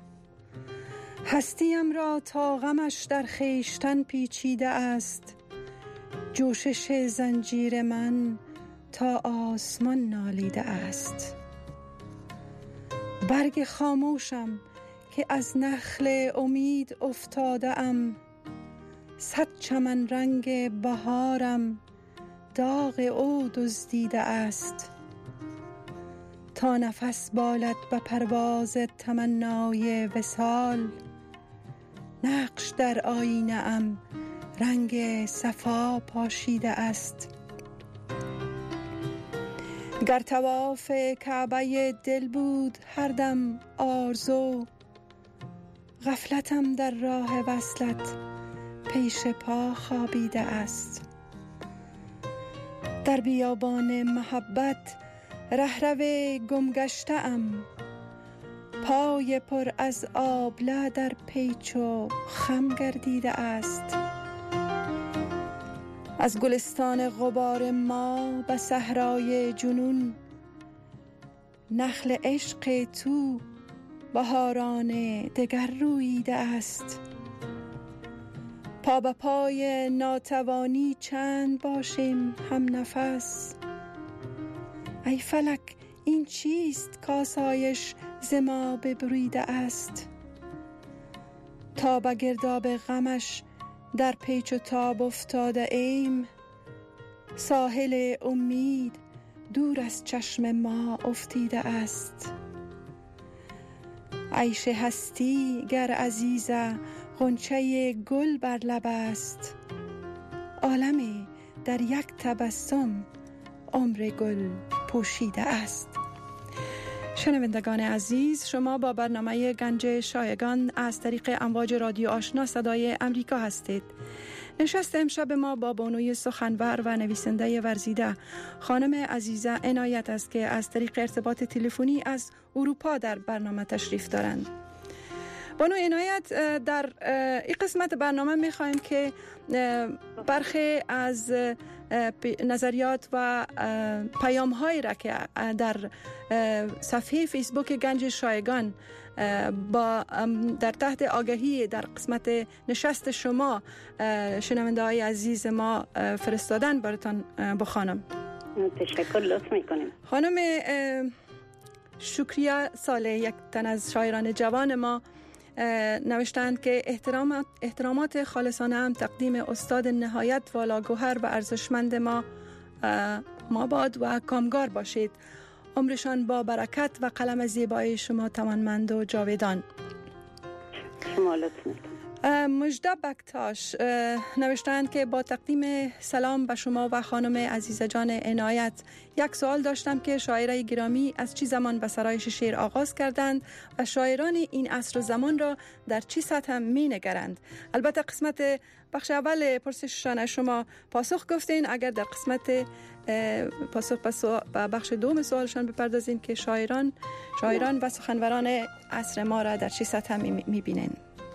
Speaker 14: هستیم را تا غمش در خویشتن پیچیده است جوشش زنجیر من تا آسمان نالیده است برگ خاموشم که از نخل امید افتاده ام صد چمن رنگ بهارم داغ او دزدیده است تا نفس بالد به پرواز تمنای وصال نقش در آینه ام رنگ صفا پاشیده است گر طواف کعبه دل بود هر دم آرزو غفلتم در راه وصلت پیش پا خوابیده است در بیابان محبت رهرو گم گشته ام پای پر از آبله در پیچ و خم گردیده است از گلستان غبار ما به صحرای جنون نخل عشق تو بهاران دگر روییده است پا به پای ناتوانی چند باشیم هم نفس ای فلک این چیست کاسایش ز ما ببریده است تا به گرداب غمش در پیچ و تاب افتاده ایم ساحل امید دور از چشم ما افتیده است عیش هستی گر عزیزه غنچه گل بر لب است عالمی در یک تبسم عمر گل پوشیده است. شنوندگان عزیز، شما با برنامه گنج شایگان از طریق امواج رادیو آشنا صدای امریکا هستید. نشست امشب ما با بانوی سخنور و نویسنده ورزیده خانم عزیزه عنایت است که از طریق ارتباط تلفنی از اروپا در برنامه تشریف دارند. بانو عنایت، در این قسمت برنامه میخوایم که برخی از نظریات و پیام هایی را که در صفحه فیسبوک گنج شایگان با در تحت آگهی در قسمت نشست شما شنونده های عزیز ما فرستادن براتان بخوانم.
Speaker 15: تشکر، لطف میکنیم.
Speaker 14: خانم شکریه صالح، یک تن از شاعران جوان ما، نوشتند که احترامات, احترامات خالصانه هم تقدیم استاد نهایت والا گوهر و ارزشمند ما ما باد و کامگار باشید. عمرشان با برکت و قلم زیبای شما توانمند و جاودان.
Speaker 15: شما لطف میکنید.
Speaker 14: مجده بکتاش نوشتند که با تقدیم سلام به شما و خانم عزیزه جان عنایت، یک سوال داشتم که شاعرای گرامی از چی زمان به سرایش شعر آغاز کردند و شاعران این عصر و زمان را در چی سطح می نگرند؟ البته قسمت بخش اول پرسششان شما پاسخ گفتین، اگر در قسمت پاسخ به بخش دوم سوالشان بپردازین که شاعران شاعران و سخنوران عصر ما را در چی سطح می بینین؟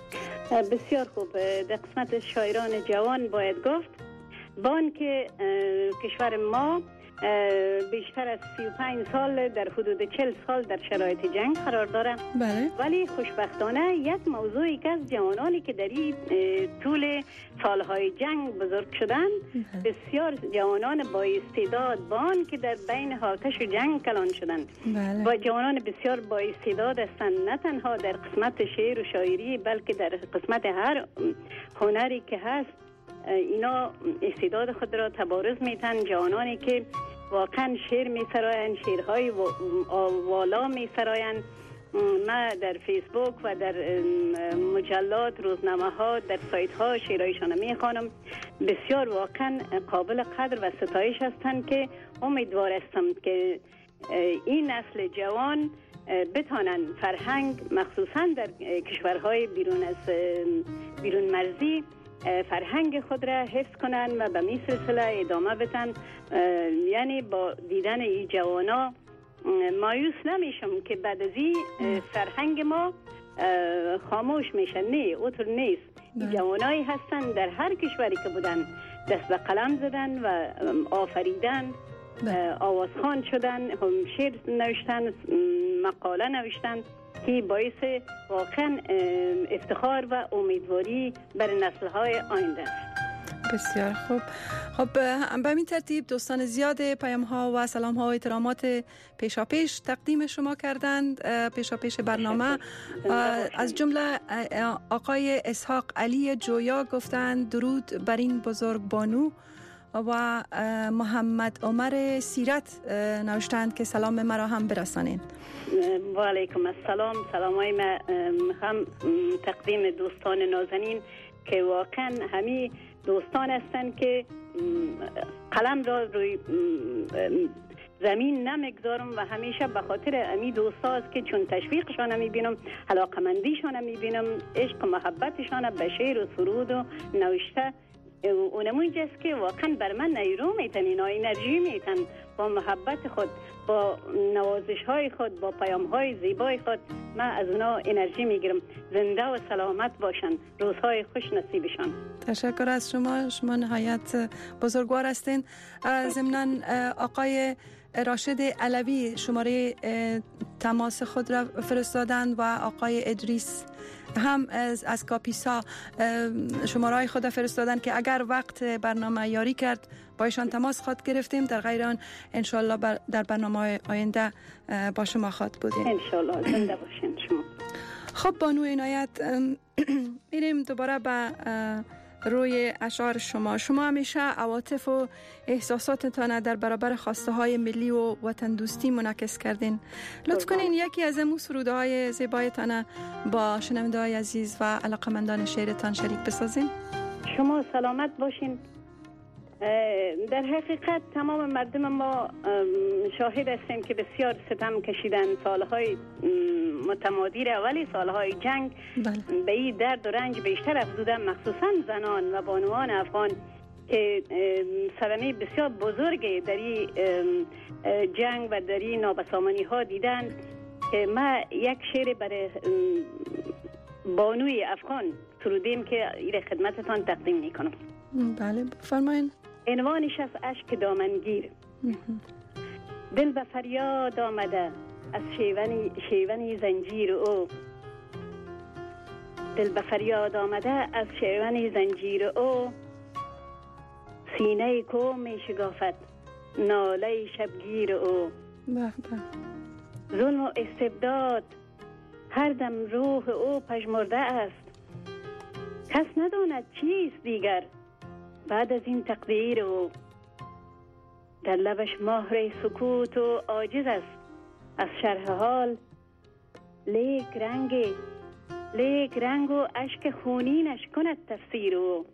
Speaker 15: بسیار خوب. در قسمت شاعران جوان باید گفت بان که کشور ما بیشتر از سی و پنج سال در حدود چهل سال در شرایط جنگ قرار داره.
Speaker 14: بله.
Speaker 15: ولی خوشبختانه یک موضوعی که از جوانانی که در این طول سالهای جنگ بزرگ شدن، بسیار جوانان با استعداد بان که در بین آتش و جنگ کلان شدن.
Speaker 14: بله.
Speaker 15: و جوانان بسیار با استعداد هستند، نه تنها در قسمت شعر و شاعری بلکه در قسمت هر هنری که هست اینا استعداد خود را تبارز میتن. جوانانی که واقعا شعر میسراین، شعرهای والا میسراین. من در فیسبوک و در مجلات، روزنامه ها، در سایت ها شعرهایشان میخوانم. بسیار واقعا قابل قدر و ستایش هستند که امیدوار هستم که این نسل جوان بتانن فرهنگ، مخصوصا در کشورهای بیرون از بیرون مرزی، فرهنگ خود را حفظ کنن و به می سلسله ادامه بدن. یعنی با دیدن این جوانا مایوس نمیشم که بعد از این فرهنگ ما خاموش میشن. نه، اوتر نیست. جوانایی هستن در هر کشوری که بودن دست به قلم زدن و آفریدن، آوازخوان شدن، هم شعر نوشتن، مقاله نوشتن که باعث واقعا افتخار و امیدواری برای نسل‌های آینده است.
Speaker 14: بسیار خوب. خب به این ترتیب دوستان زیاد پیام ها و سلام ها و احترامات پیشا پیش تقدیم شما کردند. پیشا پیش برنامه از جمله آقای اسحاق علی جویا گفتند درود بر این بزرگ بانو و محمد عمر سیرت نوشتند که سلام مرا هم برسانید.
Speaker 15: و علیکم السلام. سلام های ما هم تقدیم دوستان نازنین که واقعا همی دوستان هستند که قلم را روی زمین نمیگذارم و همیشه به خاطر امی دوستاست که چون تشویقشان میبینم، علاقمندیشان میبینم، عشق و محبتشان به شعر و سرود و نوشته، اونمونجاست که واقعا بر من نیرو میتن، اینا انرژی میتن با محبت خود، با نوازش های خود، با پیام های زیبای خود. من از اونا انرژی میگیرم. زنده و سلامت باشن، روزهای خوش نصیبشان.
Speaker 14: تشکر از شما، شما نهایت بزرگوار هستین. ضمناً آقای راشد علوی شماره تماس خود را فرستادند و آقای ادریس هم از, از کاپیسا شماره های خود فرستادن که اگر وقت برنامه یاری کرد با ایشان تماس خود گرفتیم، در غیر آن انشالله بر در برنامه آینده با شما خود بودیم.
Speaker 15: انشالله زنده باشین شما.
Speaker 14: خب بانو عنایت، میریم دوباره به روی اشعار شما. شما همیشه عواطف و احساساتتان در برابر خواسته های ملی و وطن دوستی منعکس کردین. لطف کنین یکی از امو سروده های زیبایتان با شنونده های عزیز و علاقمندان شعرتان شریک بسازین.
Speaker 15: شما سلامت باشین. در حقیقت تمام مردم ما شاهد هستیم که بسیار ستم کشیدن سالهای متمادی را، ولی سالهای جنگ بله. به این درد و رنج بیشتر افزودن، مخصوصا زنان و بانوان افغان که صدمه بسیار بزرگی در این جنگ و در این نابسامانی ها دیدن. که ما یک شعر برای بانوی افغان سرودیم که این خدمتتان تقدیم میکنم.
Speaker 14: بله بفرمایید.
Speaker 15: عنوانش از اشک دامنگیر. دل به فریاد آمده از شیون شیون زنجیر او، دل به فریاد آمده از شیون زنجیر او، سینه کو می شگافت ناله شبگیر او.
Speaker 14: به به.
Speaker 15: ظلم و استبداد هر دم روح او پژمرده است، کس نداند چیست دیگر بعد از این تقدیر او. در لبش مهر سکوت و عاجز است از شرح حال، لیک رنگ لیک رنگ و اشک خونینش کند تفسیر او.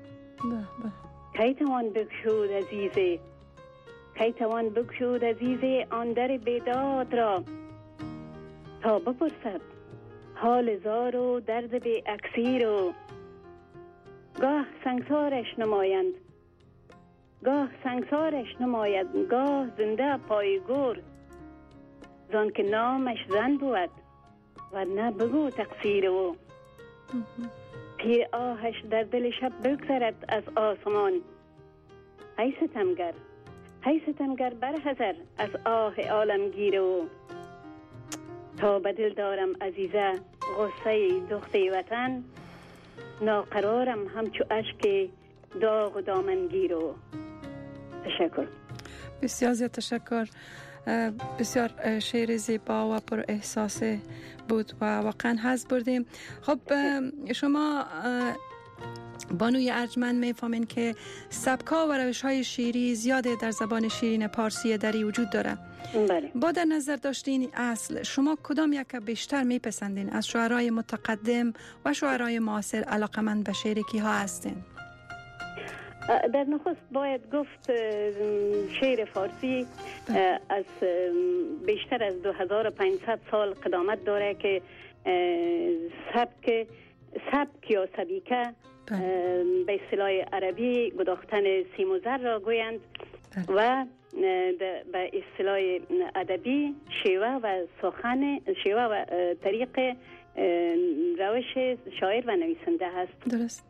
Speaker 15: کی توان بگشود عزیزه، کی توان بگشود عزیزه آن در بیداد را، تا بپرسد حال زار و درد بی اکسیر و. گاه سنگسارش نمایند گاه سنگسارش نماید گاه زنده پای گور، زان که نامش زن بود و نه بگو تقصیر او. پیر آهش در دل شب بگذرد از آسمان، ای ستمگر ای ستمگر برحذر از آه عالمگیر او. تا به دل دارم عزیزه غصه دخته وطن، ناقرارم همچو اشک داغ و دامنگیر او. تشکر.
Speaker 14: بسیار زیاد تشکر. بسیار شعر زیبا و پر احساس بود و واقعا حظ بردیم. خب شما بانوی ارجمند میفهمین که سبکا و روش های شعری زیاده در زبان شیرین پارسی دری وجود داره.
Speaker 15: بله.
Speaker 14: با در نظر داشتین اصل شما کدام یک بیشتر میپسندین از شاعرای متقدم و شاعرای معاصر علاقمند به شعر کی ها هستین؟
Speaker 15: در نخست باید گفت شعر فارسی از بیشتر از دو هزار و پانصد سال قدامت داره که سبک سبک یا سبیکه به اصطلاح عربی گداختن سیم و زر را گویند و به اصطلاح ادبی شیوه و سخن شیوه و طریق روش شاعر و نویسنده هست.
Speaker 14: درست.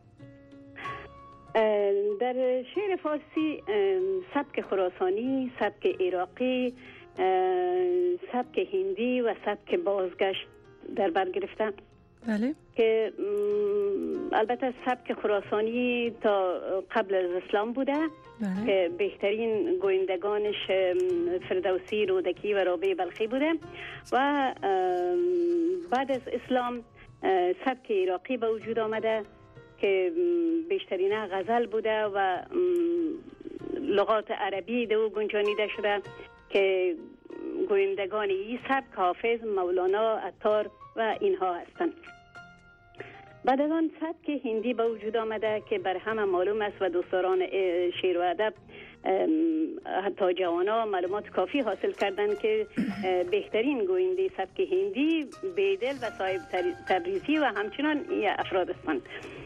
Speaker 15: در شعر فارسی سبک خراسانی، سبک عراقی، سبک هندی و سبک بازگشت در بر گرفته.
Speaker 14: بله.
Speaker 15: که البته سبک خراسانی تا قبل از اسلام بوده.
Speaker 14: بله.
Speaker 15: که بهترین گویندگانش فردوسی، رودکی و رابعه بلخی بوده و بعد از اسلام سبک عراقی به وجود آمده که بیشترین غزل بوده و لغات عربی دو گنجانیده شده که گویندگان این سبک حافظ، مولانا، عطار و اینها هستند. بعد از آن سبک هندی به وجود آمده که بر همه معلوم است و دوستداران شعر و ادب حتی جوانا معلومات کافی حاصل کردند که بهترین گوینده سبک هندی بیدل و صاحب تبریزی و همچنان افراد هستند.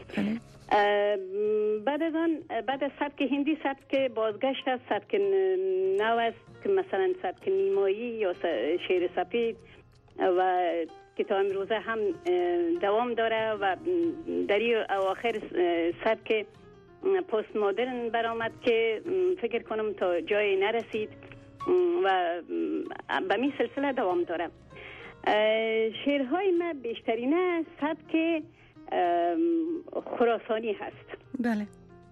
Speaker 15: بعد از آن بعد از سبک هندی سبک بازگشت است، سبک نو است که مثلا سبک نیمایی یا شعر سفید و که تا امروزه هم دوام داره و در این اواخر سبک پست مدرن برآمد که فکر کنم تا جای نرسید و به می سلسله دوام داره. شعرهای ما بیشترین سبک خراسانی هست.
Speaker 14: بله.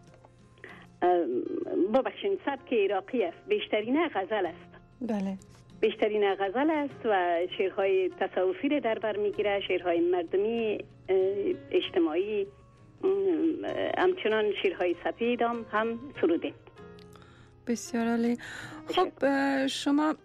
Speaker 15: ببخشید سبک عراقی است، بیشترین غزل است.
Speaker 14: بله.
Speaker 15: بیشترین غزل است و شعرهای تصوفی را در بر میگیره، شعرهای مردمی، اجتماعی، همچنان شعرهای سفید هم, هم سروده.
Speaker 14: بسیار عالی. خب شما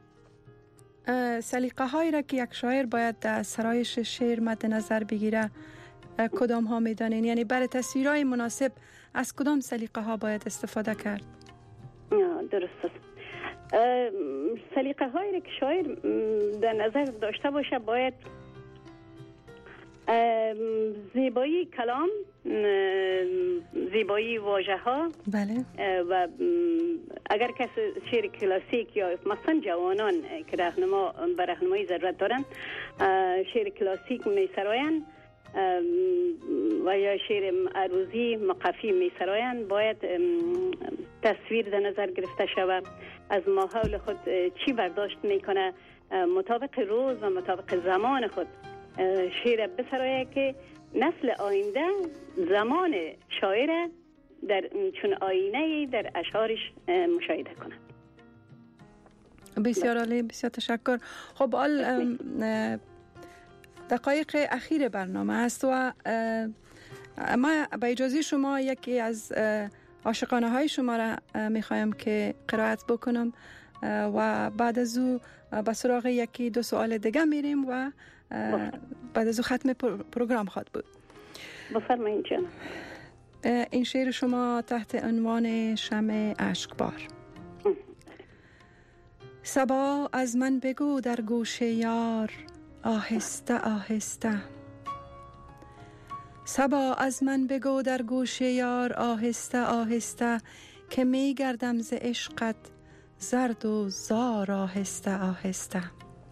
Speaker 14: سلیقه هایی را که یک شاعر باید در سرایش شعر مد نظر بگیره کدام ها میدانین؟ یعنی برای تصویرهای مناسب از کدام سلیقه ها باید استفاده کرد؟
Speaker 15: درست است. سلیقه هایی که شاعر در نظر داشته باشه باید زیبایی کلام، زیبایی واژه ها.
Speaker 14: بله.
Speaker 15: و اگر کسی شعر کلاسیک یا مثلا جوانان که راهنما به راهنمایی ضرورت دارن شعر کلاسیک می سراین و یا شعر عروضی مقفی می سرایند باید تصویر در نظر گرفته شود از ماحول خود چی برداشت میکنه مطابق روز و مطابق زمان خود شعر بسرایه که نسل آینده زمان شاعر در چون آینه در اشعارش مشاهده کنه.
Speaker 14: بسیار عالی، بسیار تشکر. خب آل دقایق اخیر برنامه است و ما با اجازه شما یکی از عاشقانه های شما را میخوایم که قرائت بکنم و بعد از او به سراغ یکی دو سوال دیگه میریم و بعد از او ختم پروگرام خواهد بود.
Speaker 15: بفرمایید جان.
Speaker 14: این شعر شما تحت عنوان شمع اشکبار. صبا از من بگو در گوش یار آهسته آهسته، صبا از من بگو در گوش یار آهسته آهسته، که می گردم ز عشقت زرد و زار آهسته آهسته.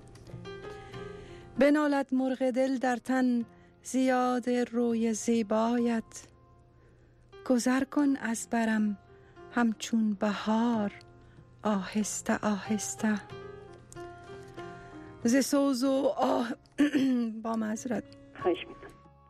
Speaker 14: بنالد مرغ دل در تن زیاد روی زیبایت، گذر کن از برم همچون بهار آهسته آهسته. ز سوز و آه با معذرت
Speaker 15: خواهش میکنم.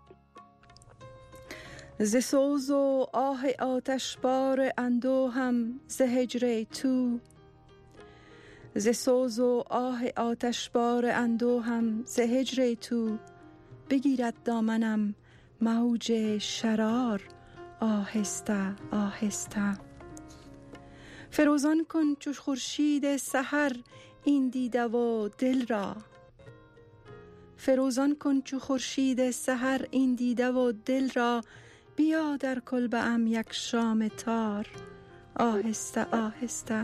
Speaker 14: ز سوز و آه آتشبار اندوهم ز هجر تو، ز سوز و آه آتشبار اندوهم ز هجر تو، بگیرد دامنم موج شرار آهسته آهسته. فروزان کن چو خورشید سحر این دیده و دل را، فروزان کن چو خورشید سحر این دیده و دل را، بیا در کلبه ام یک شام تار آهسته آهسته.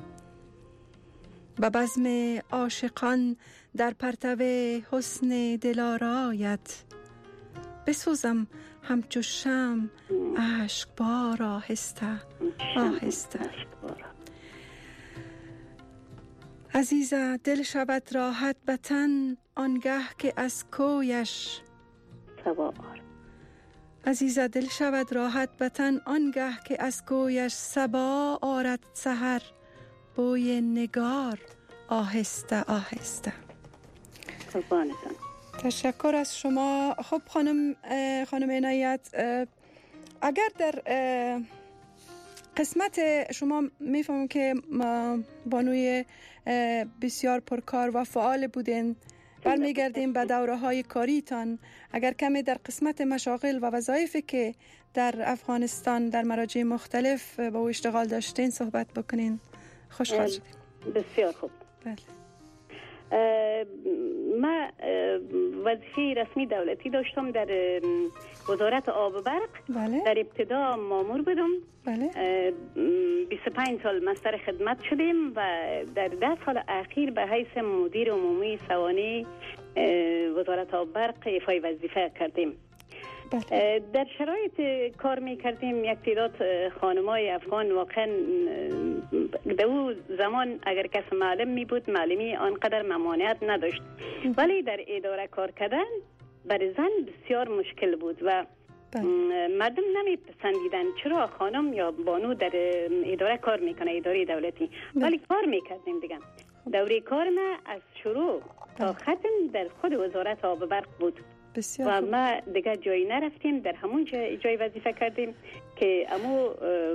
Speaker 14: به بزم عاشقان در پرتو حسن دلارایت، بسوزم همچو شمع اشکبار آهسته آهسته. عزیزا دل شود راحت به تن آنگه که از کویش، عزیزا دل شود راحت به تن آنگه که از کویش، صبا آرد سحر بوی نگار آهسته آهسته.
Speaker 15: قربانتان.
Speaker 14: تشکر از شما. خب خانم خانم عنایت، اگر در قسمت شما میفهمم که بانوی بسیار پرکار و فعال بودین، برمیگردیم به دوره های کاریتان، اگر کمی در قسمت مشاغل و وظایفی که در افغانستان در مراجع مختلف با او اشتغال داشتین صحبت بکنین خوشحال شدیم.
Speaker 15: بسیار خوب.
Speaker 14: بله.
Speaker 15: ما وظیفه رسمی دولتی داشتم در وزارت آب و برق.
Speaker 14: بله.
Speaker 15: در ابتدا مامور بودم.
Speaker 14: بله.
Speaker 15: بیست و پنج سال مستر خدمت شدیم و در ده سال اخیر به حیث مدیر عمومی سوانه وزارت آب و برق ایفای وظیفه کردیم.
Speaker 14: بله.
Speaker 15: در شرایط کار می کردیم یک تعداد خانمای افغان واقعا در او زمان اگر کس معلم می بود معلمی آنقدر ممانعت نداشت، ولی در اداره کار کردن برای زن بسیار مشکل بود و مردم نمی پسندیدن چرا خانم یا بانو در اداره کار میکنه، اداره دولتی. ولی کار میکردیم دیگه. دوره کار ما از شروع تا ختم در خود وزارت آب و برق بود.
Speaker 14: بسیار
Speaker 15: و ما دیگه جایی نرفتیم، در همون جای, جای وظیفه کردیم که امو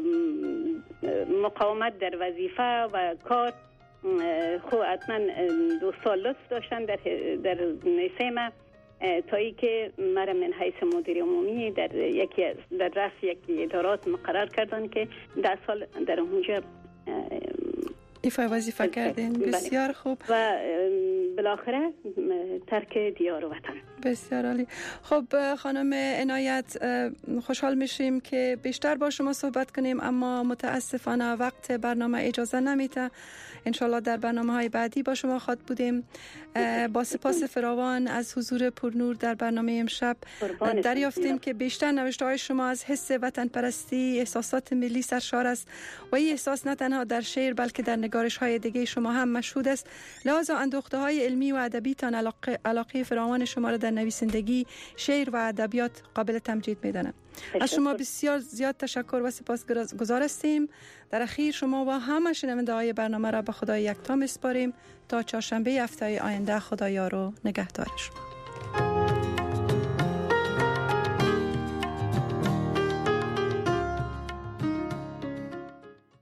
Speaker 15: مقاومت در وظیفه و کار خو حتما دو سال لطف داشتن در, در نیسه ما تا ای که مرا من حیث مدیر عمومی در یکی در رأس یکی ادارات مقرر کردن که ده سال در اونجا
Speaker 14: ایفای وظیفه کردین. بسیار خوب.
Speaker 15: و بالاخره ترک دیار و وطن.
Speaker 14: بسیار عالی. خب خانم عنایت، خوشحال میشیم که بیشتر با شما صحبت کنیم، اما متاسفانه وقت برنامه اجازه نمیده. انشالله در برنامه های بعدی با شما خواهد بودیم. با سپاس فراوان از حضور پرنور در برنامه امشب دریافتیم که بیشتر نوشته های شما از حس وطن پرستی، احساسات ملی سرشار است و این احساس نه تنها در شعر بلکه در نگارش های دیگه شما هم مشهود است. لحاظا اندوخته های علمی و ادبی تان علاقه, علاقه فراوان شما را در نویسندگی، شعر و ادبیات قابل تمجید میدانم. از شما بسیار زیاد تشکر و سپاسگزار هستیم. در اخیر شما و همه شنونده های برنامه را به خدای یکتا میسپاریم تا چهارشنبه هفته آینده. خدایا رو نگهدار شما.